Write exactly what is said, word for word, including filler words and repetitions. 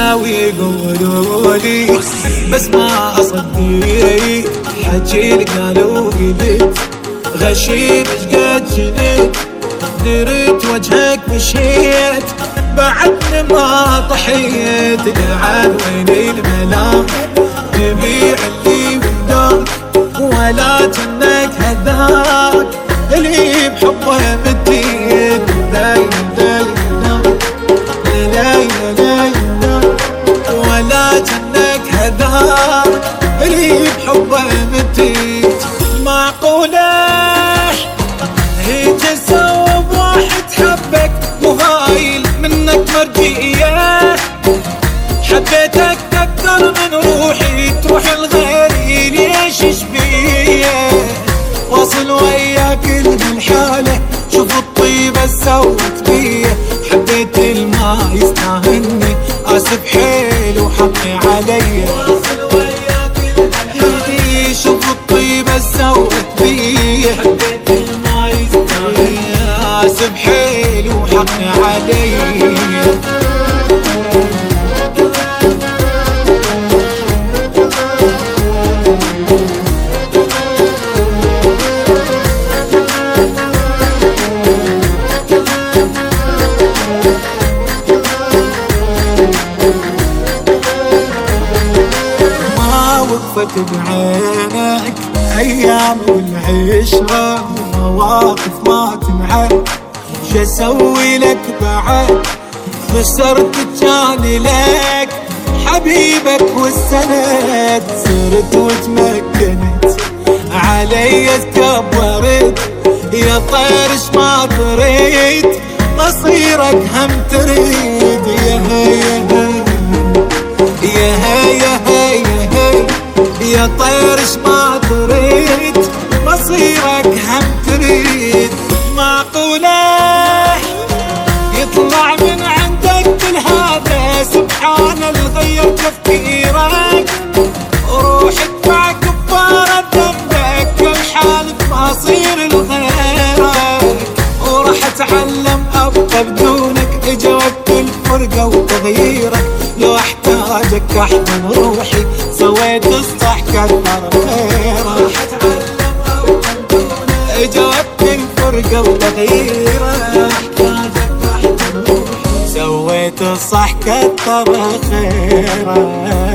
ويقولوا لي بس ما أصدق حجي قالوا قلت غشيت شقد جنيت دريت وجهك مشيت بعدني ما طحيت قاعد وين الملام تبيع اللي وداك ولا جنك هذاك اللي بحبه مديت دايم دايم دايم دايم ولا جنك هذاك اللي بحبه مديت معقولة هي تسوى بواحد حبك وهايل منك مرجية حبيتك أكثر من روحي تروح الغيري ليش شبيه واصل وياك الحالة شوف الطيبة سوت بيه حبيت الما يستاهلني آسف حيل وحقي علي واصل وياك الحالة شوف الطيبة سوت بيه حبيت الما يستاهلني آسف حيل وحقي علي وقفت بعينك ايام والعشرة ومواقف ما تنعد شو اسوي لك بعد خسرت كان لك حبيبك والسند صرت وتمكنت علي تكبرت يا طيرش ما تريد مصيرك هم تريد يا هيا يا هيا هيا يا طيرش ما تريد مصيرك هم تريد معقولة يطلع من عندك كل هذا سبحان الغير تفكيرك روح ادفع كفارة ذنبك الحالف مصير لغيرك وراح اتعلم ابقى بدونك اجا وقت الفرقة وتغييرك لو احتاجك احضن روحي سويت الصح كثر خيرك راح اتعلم ابقى بدونك اجا وقت الفرقة وتغييرك احتاجك احضن روحي سويت الصح كثر خيرك.